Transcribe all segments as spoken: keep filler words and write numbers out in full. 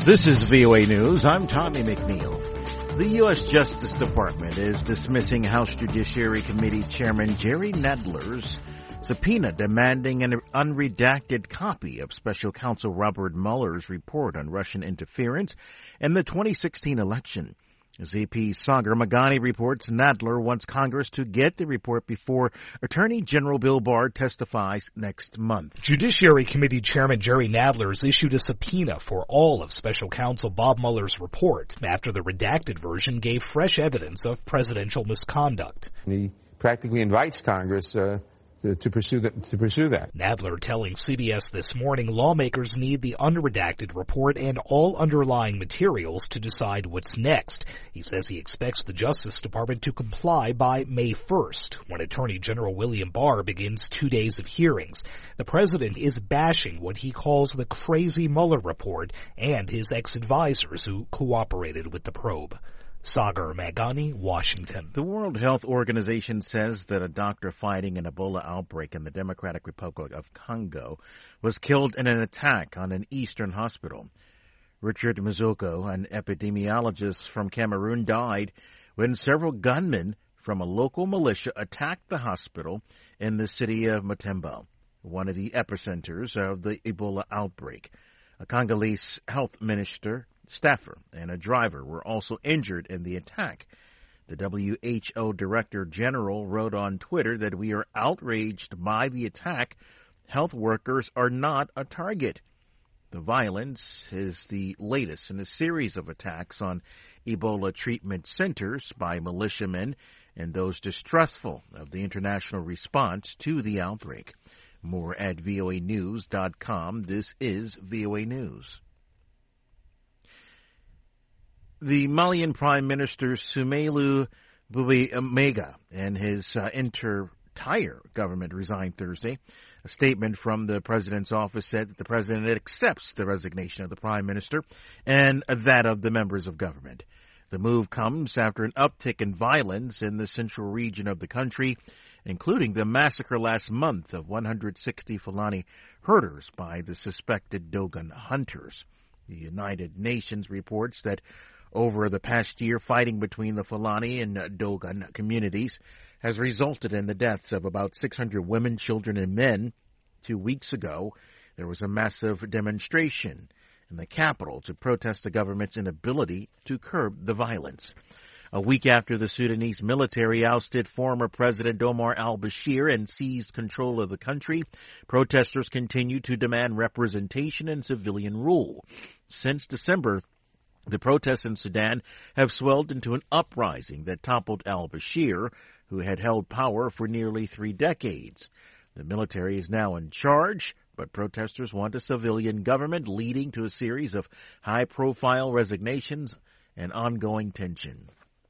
This is V O A News. I'm Tommy McNeil. The U S Justice Department is dismissing House Judiciary Committee Chairman Jerry Nadler's subpoena demanding an unredacted copy of Special Counsel Robert Mueller's report on Russian interference in the twenty sixteen election. Z P's Sagar Meghani reports Nadler wants Congress to get the report before Attorney General Bill Barr testifies next month. Judiciary Committee Chairman Jerry Nadler has issued a subpoena for all of Special Counsel Bob Mueller's report after the redacted version gave fresh evidence of presidential misconduct. He practically invites Congress uh, to, to pursue that. To pursue that. Nadler telling C B S This Morning lawmakers need the unredacted report and all underlying materials to decide what's next. He says he expects the Justice Department to comply by May first, when Attorney General William Barr begins two days of hearings. The president is bashing what he calls the crazy Mueller report and his ex-advisors who cooperated with the probe. Sagar Meghani, Washington. The World Health Organization says that a doctor fighting an Ebola outbreak in the Democratic Republic of Congo was killed in an attack on an eastern hospital. Richard Muzoko, an epidemiologist from Cameroon, died when several gunmen from a local militia attacked the hospital in the city of Matemba, one of the epicenters of the Ebola outbreak. A Congolese health minister staffer and a driver were also injured in the attack. The W H O Director General wrote on Twitter that we are outraged by the attack. Health workers are not a target. The violence is the latest in a series of attacks on Ebola treatment centers by militiamen and those distrustful of the international response to the outbreak. More at V O A news dot com. This is V O A News. The Malian Prime Minister Soumaïla Bouillabaisse and his uh, entire government resigned Thursday. A statement from the president's office said that the president accepts the resignation of the prime minister and that of the members of government. The move comes after an uptick in violence in the central region of the country, including the massacre last month of one hundred sixty Fulani herders by the suspected Dogon hunters. The United Nations reports that over the past year, fighting between the Fulani and Dogon communities has resulted in the deaths of about six hundred women, children, and men. Two weeks ago, there was a massive demonstration in the capital to protest the government's inability to curb the violence. A week after the Sudanese military ousted former President Omar al-Bashir and seized control of the country, protesters continue to demand representation and civilian rule. Since December, the protests in Sudan have swelled into an uprising that toppled al-Bashir, who had held power for nearly three decades. The military is now in charge, but protesters want a civilian government, leading to a series of high-profile resignations and ongoing tension.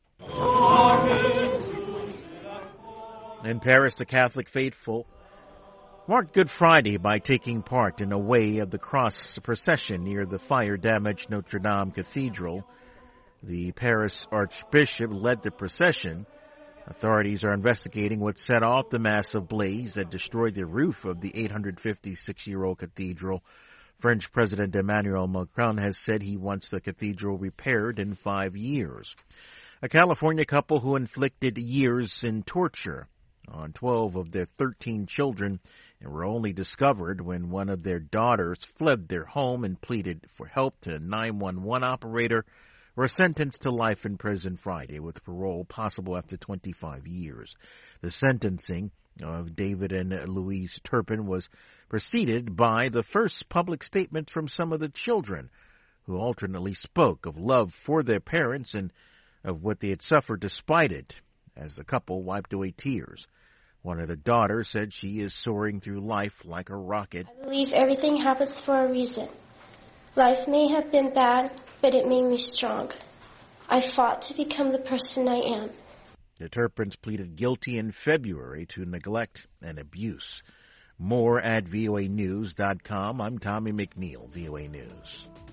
In Paris, the Catholic faithful marked Good Friday by taking part in a Way of the Cross procession near the fire-damaged Notre Dame Cathedral. The Paris Archbishop led the procession. Authorities are investigating what set off the massive blaze that destroyed the roof of the eight hundred fifty-six-year-old cathedral. French President Emmanuel Macron has said he wants the cathedral repaired in five years. A California couple who inflicted years in torture on twelve of their thirteen children and were only discovered when one of their daughters fled their home and pleaded for help to a nine one one operator, were sentenced to life in prison Friday with parole possible after twenty-five years. The sentencing of David and Louise Turpin was preceded by the first public statement from some of the children, who alternately spoke of love for their parents and of what they had suffered despite it, as the couple wiped away tears. One of the daughters said she is soaring through life like a rocket. I believe everything happens for a reason. Life may have been bad, but it made me strong. I fought to become the person I am. The Turpins pleaded guilty in February to neglect and abuse. More at V O A news dot com. I'm Tommy McNeil, V O A News.